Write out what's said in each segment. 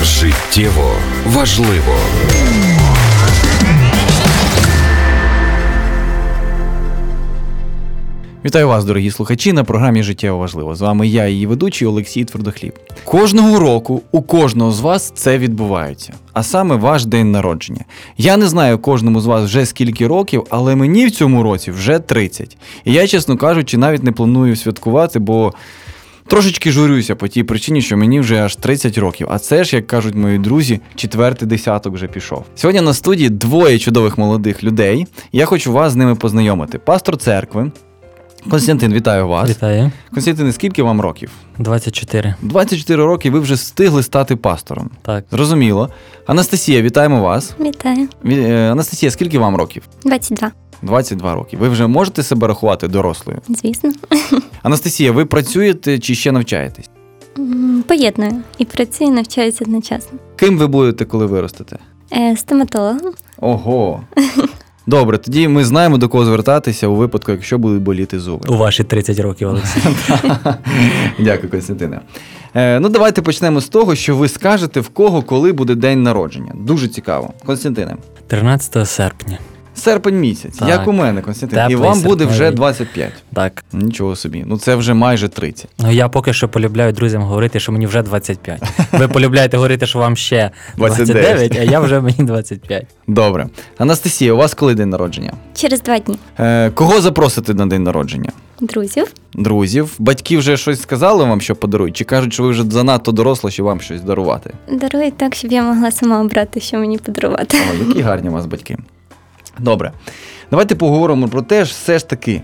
Життєво важливо. Вітаю вас, дорогі слухачі, на програмі «Життєво важливо». З вами я, її ведучий Олексій Твердохліб. Кожного року у кожного з вас це відбувається, а саме ваш день народження. Я не знаю кожному з вас вже скільки років, але мені в цьому році вже 30. І я, чесно кажучи, навіть не планую святкувати, бо трошечки журюся по тій причині, що мені вже аж 30 років. А це ж, як кажуть мої друзі, 4-й десяток вже пішов. Сьогодні на студії двоє чудових молодих людей. Я хочу вас з ними познайомити. Пастор церкви Костянтин, вітаю вас. Вітаю. Константине, скільки вам років? 24. 24 роки, ви вже встигли стати пастором. Так. Зрозуміло. Анастасія, вітаємо вас. Вітаю. Анастасія, скільки вам років? 22. 22 роки. Ви вже можете себе рахувати дорослою? Звісно. Анастасія, ви працюєте чи ще навчаєтесь? Поєдную. І працюю, і навчаюся одночасно. Ким ви будете, коли виростете? Стоматологом. Ого. Добре, тоді ми знаємо, до кого звертатися у випадку, якщо будуть боліти зуби. У ваші 30 років, Олексій. Дякую, Костянтине. Ну, давайте почнемо з того, що ви скажете, в кого коли буде день народження. Дуже цікаво. Константине. 13 серпня. Серпень місяць, Так. як у мене, Константин. Теплий, І вам буде вже серпневий. 25. Так. Нічого собі. Ну це вже майже 30. Ну, я поки що полюбляю друзям говорити, що мені вже 25. Ви полюбляєте говорити, що вам ще 29, а я вже мені 25. Добре. Анастасія, у вас коли день народження? Через 2 дні. Кого запросите на день народження? Друзів. Друзів. Батьки вже щось сказали вам, що подарують? Чи кажуть, що ви вже занадто доросла, щоб вам щось дарувати? Дарують так, щоб я могла сама обрати, що мені подарувати. О, які гарні у вас батьки. Добре. Давайте поговоримо про те, все ж таки,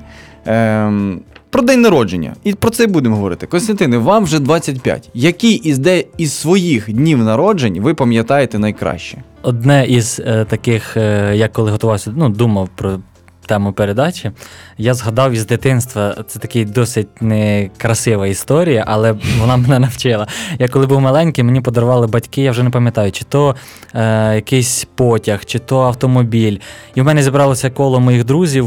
про день народження. І про це будемо говорити. Костянтине, вам вже 25. Який із своїх днів народжень ви пам'ятаєте найкраще? Одне із таких, я коли готувався, думав про тему передачі, я згадав із дитинства, це такий досить некрасива історія, але вона мене навчила. Я коли був маленький, мені подарували батьки, я вже не пам'ятаю, чи то якийсь потяг, чи то автомобіль. І в мене зібралося коло моїх друзів,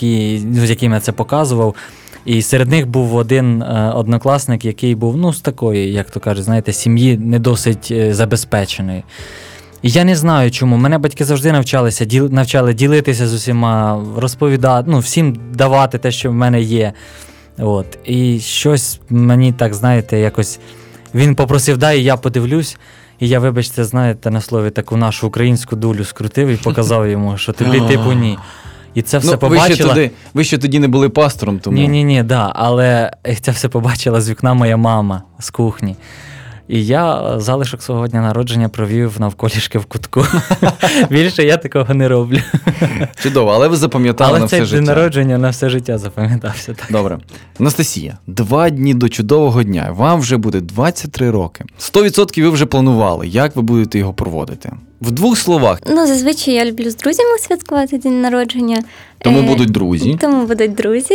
з якими я це показував. І серед них був один однокласник, який був, з такої, як то кажуть, знаєте, сім'ї не досить забезпеченої. І я не знаю чому. Мене батьки завжди навчали ділитися з усіма, розповідати, всім давати те, що в мене є. От. І щось мені так, знаєте, якось він попросив, дай, і я подивлюсь. І я, вибачте, знаєте, на слові таку нашу українську дулю скрутив і показав йому, що тобі типу ні. І це все побачила. Ви ще тоді не були пастором, тому. Ні, але це все побачила з вікна моя мама з кухні. І я залишок свого дня народження провів навколішки в кутку. Більше я такого не роблю. Чудово, але ви запам'ятали на все життя. Але цей день народження на все життя запам'ятався. Так. Добре. Анастасія, 2 дні до чудового дня. Вам вже буде 23 роки. 100% ви вже планували, як ви будете його проводити. В 2 словах. Зазвичай я люблю з друзями святкувати день народження. Тому будуть друзі. Тому будуть друзі.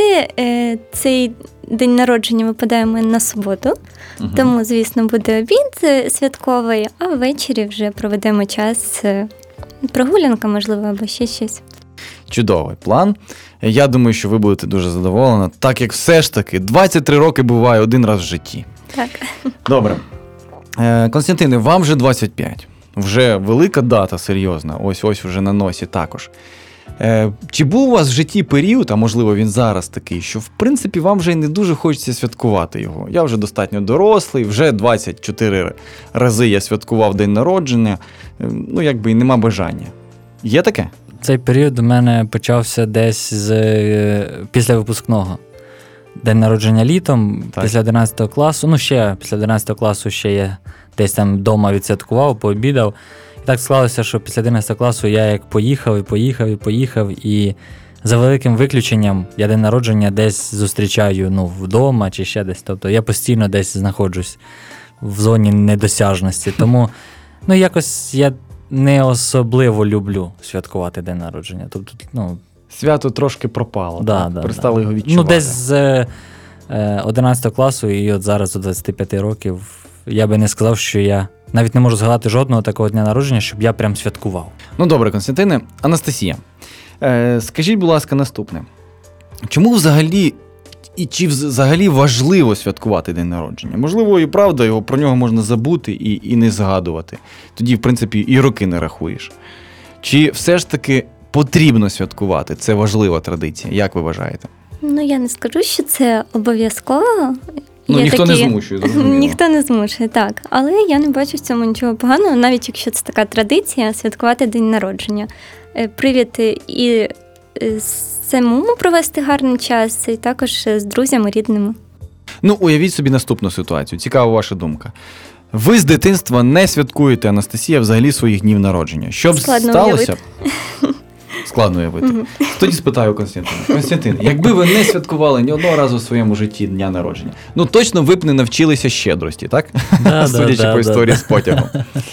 Цей день народження випадає на суботу. Тому, звісно, буде обід святковий, а ввечері вже проведемо час, прогулянка, можливо, або ще щось. Чудовий план. Я думаю, що ви будете дуже задоволені, так як все ж таки 23 роки буває один раз в житті. Так. Добре. Константине, вам вже 25. Вже велика дата, серйозна. Ось вже на носі також. Чи був у вас в житті період, а можливо він зараз такий, що в принципі вам вже не дуже хочеться святкувати його? Я вже достатньо дорослий, вже 24 рази я святкував день народження, якби і нема бажання. Є таке? Цей період у мене почався десь після випускного. День народження літом, так. Після 11 класу, ще після 11 класу ще я десь там вдома відсвяткував, пообідав. І так склалося, що після 11 класу я як поїхав, і за великим виключенням я день народження десь зустрічаю вдома чи ще десь. Тобто я постійно десь знаходжусь в зоні недосяжності. Тому якось я не особливо люблю святкувати день народження. Тобто, свято трошки пропало, перестали його відчувати. Десь з 11 класу і от зараз до 25 років я би не сказав, що я навіть не можу згадати жодного такого дня народження, щоб я прям святкував. Добре, Константине. Анастасія, скажіть, будь ласка, наступне. Чому взагалі І чи взагалі важливо святкувати день народження? Можливо, і правда, про нього можна забути і не згадувати. Тоді, в принципі, і роки не рахуєш. Чи все ж таки потрібно святкувати? Це важлива традиція. Як ви вважаєте? Ну, я не скажу, що це обов'язково. Ну, Є ніхто не змушує, зрозуміло. Ніхто не змушує, так. Але я не бачу в цьому нічого поганого, навіть якщо це така традиція, святкувати день народження. Привід і самому провести гарний час, і також з друзями, рідними. Ну, уявіть собі наступну ситуацію. Цікава ваша думка. Ви з дитинства не святкуєте, Анастасія, взагалі своїх днів народження. Що б Складно сталося? Складно уявити. Тоді спитаю Костянтина. Костянтин, якби ви не святкували ні одного разу в своєму житті дня народження, ну точно ви б не навчилися щедрості, так? Судячи по історії з потягом.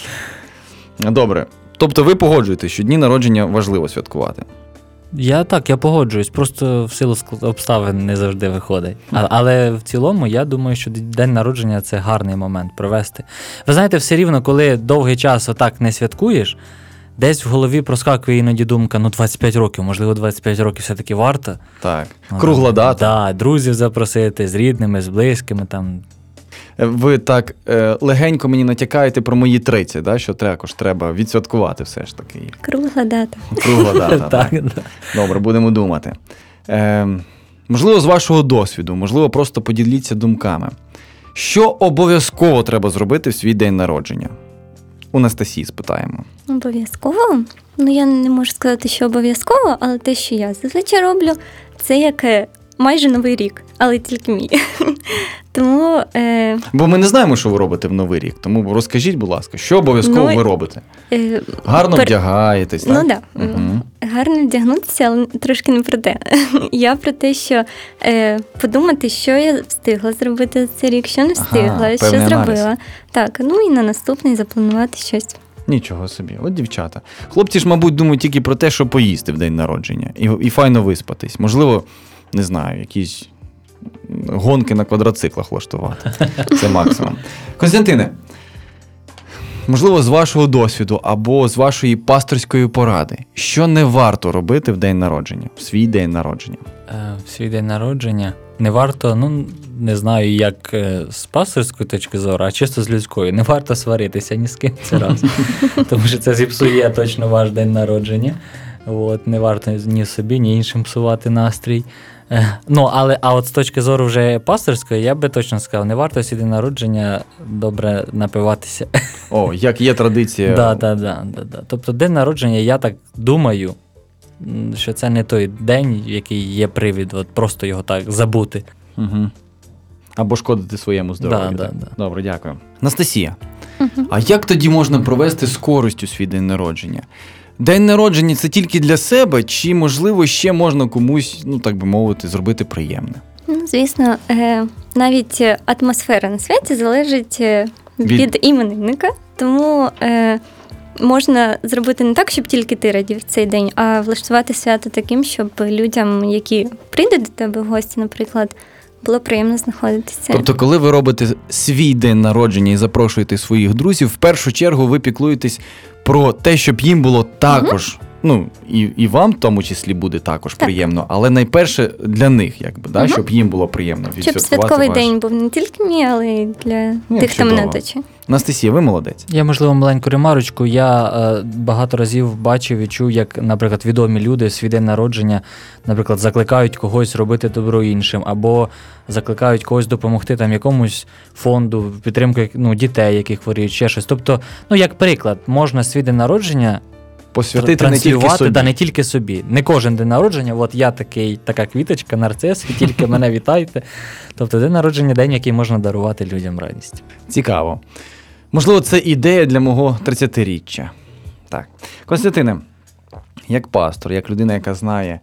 Добре. Тобто ви погоджуєтесь, що дні народження важливо святкувати? Я погоджуюсь, просто в силу обставин не завжди виходить. Але в цілому я думаю, що день народження – це гарний момент провести. Ви знаєте, все рівно, коли довгий час отак не святкуєш, десь в голові проскакує іноді думка, 25 років, можливо, 25 років все-таки варто. Так, кругла дата. Так, друзів запросити, з рідними, з близькими там. Ви так легенько мені натякаєте про мої 30, да? Що також треба відсвяткувати все ж таки. Кругла дата. Кругла дата, так. Добре, будемо думати. Можливо, з вашого досвіду, можливо, просто поділіться думками. Що обов'язково треба зробити в свій день народження? У Анастасії спитаємо. Обов'язково? Ну, я не можу сказати, що обов'язково, але те, що я зазвичай роблю, це як майже Новий рік, але тільки мій. Тому... Бо ми не знаємо, що ви робите в Новий рік, тому розкажіть, будь ласка, що обов'язково ви робите? Гарно вдягаєтесь, так? Ну, так. Угу. Гарно вдягнутися, але трошки не про те. Я про те, що подумати, що я встигла зробити за цей рік, що не встигла, що зробила. Аналіз. Так, ну і на наступний запланувати щось. Нічого собі, от дівчата. Хлопці ж, мабуть, думають тільки про те, що поїсти в день народження і файно виспатись. Можливо, не знаю, якісь гонки на квадроциклах влаштувати. Це максимум. Костянтине, можливо, з вашого досвіду або з вашої пасторської поради, що не варто робити в день народження, в свій день народження? В свій день народження не варто, не знаю, як з пасторської точки зору, а чисто з людської. Не варто сваритися ні з ким це раз. Тому що це зіпсує точно ваш день народження. Не варто ні собі, ні іншим псувати настрій. А от з точки зору вже пасторської, я би точно сказав, не варто свій день народження добре напиватися. О, як є традиція. Да. Тобто день народження, я так думаю, що це не той день, який є привід, просто його так забути. Угу. Або шкодити своєму здоров'ю. Да. Добре, дякую. Анастасія, а як тоді можна провести з користю свій день народження? День народження – це тільки для себе, чи, можливо, ще можна комусь, так би мовити, зробити приємне? Звісно, навіть атмосфера на святі залежить від іменинника, тому можна зробити не так, щоб тільки ти радів цей день, а влаштувати свято таким, щоб людям, які прийдуть до тебе в гості, наприклад, було приємно знаходитися. Тобто, коли ви робите свій день народження і запрошуєте своїх друзів, в першу чергу ви піклуєтесь про те, щоб їм було також, і вам в тому числі буде також приємно, але найперше для них, щоб їм було приємно відсвяткувати. Щоб святковий день був не тільки мій, але й для тих, хто мене оточує. Анастасія, ви молодець. Я, можливо, маленьку ремарочку. Я багато разів бачив і чув, як, наприклад, відомі люди в свій день народження, наприклад, закликають когось робити добро іншим, або закликають когось допомогти якомусь фонду, в підтримку дітей, які хворіють, ще щось. Тобто, як приклад, можна свій день народження посвятити не тільки собі. Не тільки собі. Не кожен день народження, я така квіточка, нарцис, і тільки мене вітайте. Тобто день народження – день, який можна дарувати людям радість. Цікаво. Можливо, це ідея для мого 30-річчя. Так. Костянтине, як пастор, як людина, яка знає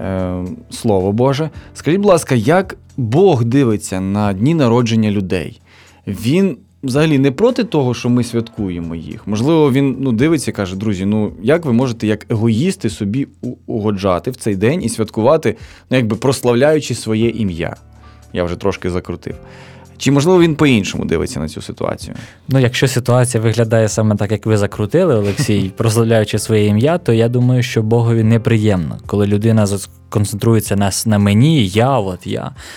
Слово Боже, скажіть, будь ласка, як Бог дивиться на дні народження людей? Він взагалі не проти того, що ми святкуємо їх. Можливо, він дивиться і каже: друзі, як ви можете як егоїсти собі угоджати в цей день і святкувати, прославляючи своє ім'я? Я вже трошки закрутив. Чи, можливо, він по-іншому дивиться на цю ситуацію? Якщо ситуація виглядає саме так, як ви закрутили, Олексій, прославляючи своє ім'я, то я думаю, що Богові неприємно, коли людина концентрується на мені, я.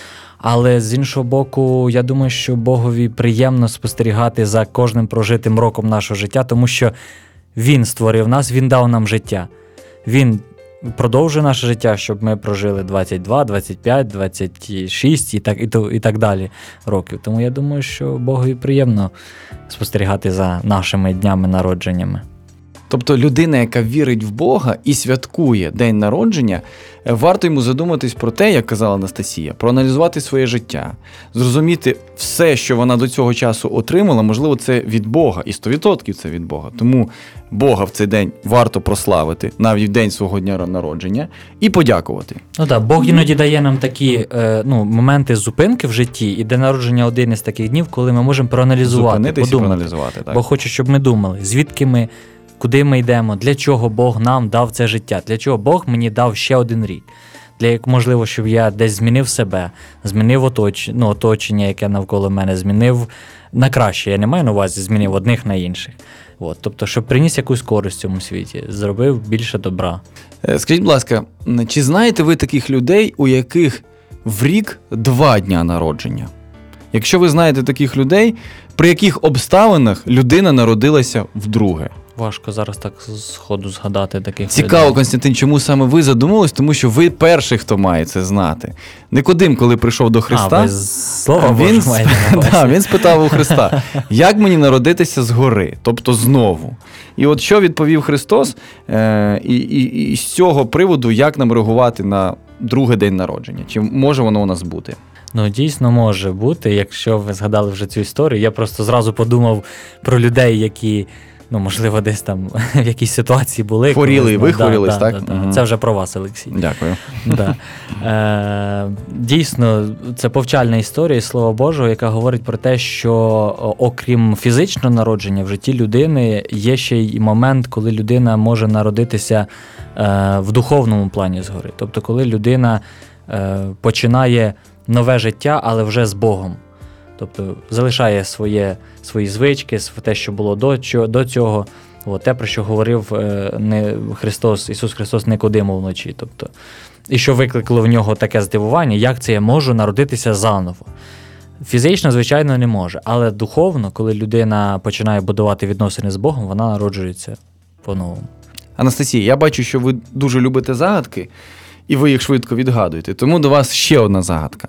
Але з іншого боку, я думаю, що Богові приємно спостерігати за кожним прожитим роком нашого життя, тому що Він створив нас, Він дав нам життя. Він продовжує наше життя, щоб ми прожили 22, 25, 26 і так далі років. Тому я думаю, що Богові приємно спостерігати за нашими днями народженнями. Тобто людина, яка вірить в Бога і святкує день народження, варто йому задуматись про те, як казала Анастасія, проаналізувати своє життя, зрозуміти все, що вона до цього часу отримала, можливо, це від Бога, і 100% це від Бога. Тому Бога в цей день варто прославити, навіть в день свого дня народження, і подякувати. Ну так, Бог іноді дає нам такі моменти зупинки в житті, і день народження один із таких днів, коли ми можемо проаналізувати, Зупинитись і подумати. проаналізувати. Так. Бог хоче, щоб ми думали, звідки ми, куди ми йдемо, для чого Бог нам дав це життя, для чого Бог мені дав ще один рік. Можливо, щоб я десь змінив себе, змінив оточення, яке навколо мене, змінив на краще. Я не маю на увазі змінив одних на інших. Тобто, щоб приніс якусь користь в цьому світі, зробив більше добра. Скажіть, будь ласка, чи знаєте ви таких людей, у яких в рік 2 дня народження? Якщо ви знаєте таких людей, при яких обставинах людина народилася вдруге? Важко зараз так сходу згадати таких Цікаво, людей. Константин, чому саме ви задумались? Тому що ви перший, хто має це знати. Никодим, коли прийшов до Христа, ви Слово Боже маєте на увазі. він спитав у Христа, як мені народитися згори, тобто знову. І от що відповів Христос, і з цього приводу, як нам реагувати на другий день народження? Чи може воно у нас бути? Дійсно може бути, якщо ви згадали вже цю історію. Я просто зразу подумав про людей, які, можливо, десь там в якійсь ситуації були. Хворіли і вихворілись, так? Угу. Це вже про вас, Олексій. Дякую. Дійсно, це повчальна історія Слова Божого, яка говорить про те, що окрім фізичного народження в житті людини є ще й момент, коли людина може народитися в духовному плані згори. Тобто, коли людина починає нове життя, але вже з Богом. Тобто залишає свої звички, те, що було до цього, те, про що говорив Ісус Христос Никодиму вночі. Тобто, і що викликало в нього таке здивування, як це я можу народитися заново. Фізично, звичайно, не може, але духовно, коли людина починає будувати відносини з Богом, вона народжується по-новому. Анастасія, я бачу, що ви дуже любите загадки, і ви їх швидко відгадуєте. Тому до вас ще одна загадка.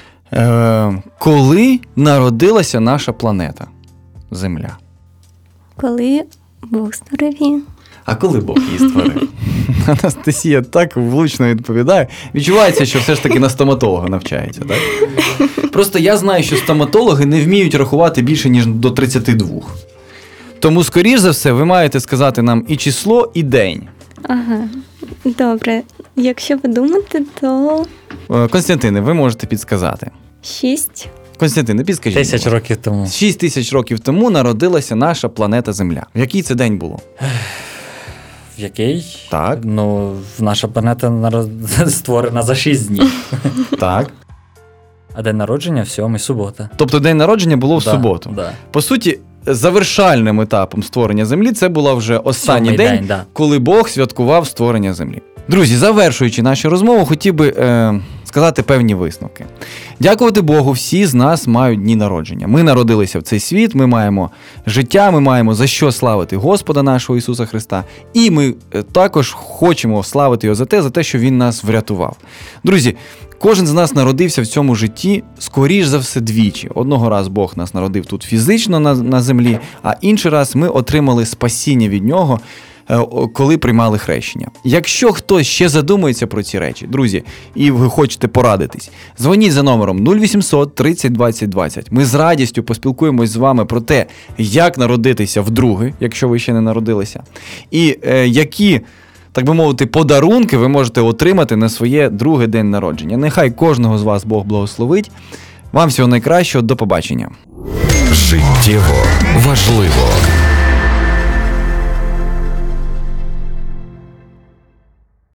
Коли народилася наша планета Земля? Коли Бог створив її. А коли Бог її створив? Анастасія так влучно відповідає. Відчувається, що все ж таки на стоматолога навчається, так? Просто я знаю, що стоматологи не вміють рахувати більше, ніж до 32. Тому, скоріш за все, ви маєте сказати нам і число, і день. Ага, добре. Якщо подумати, то... Константине, ви можете підсказати. 6. Константине, підскажіть. 1000 років тому. 6000 років тому народилася наша планета Земля. В який це день було? В який? Так. Наша планета створена за 6 днів. Так. А день народження в 7-й, субота. Тобто день народження було в суботу. Да. По суті, завершальним етапом створення Землі це була вже останній день, коли Бог святкував створення Землі. Друзі, завершуючи нашу розмову, хотів би сказати певні висновки. Дякувати Богу, всі з нас мають дні народження. Ми народилися в цей світ, ми маємо життя, ми маємо за що славити Господа нашого Ісуса Христа. І ми також хочемо славити Його за те, що Він нас врятував. Друзі, кожен з нас народився в цьому житті, скоріш за все, двічі. Одного разу Бог нас народив тут фізично на землі, а інший раз ми отримали спасіння від Нього, коли приймали хрещення. Якщо хтось ще задумується про ці речі, друзі, і ви хочете порадитись, дзвоніть за номером 0800 30 20 20. Ми з радістю поспілкуємось з вами про те, як народитися вдруге, якщо ви ще не народилися, і які, так би мовити, подарунки ви можете отримати на своє другий день народження. Нехай кожного з вас Бог благословить. Вам всього найкращого, до побачення. Життєво важливо.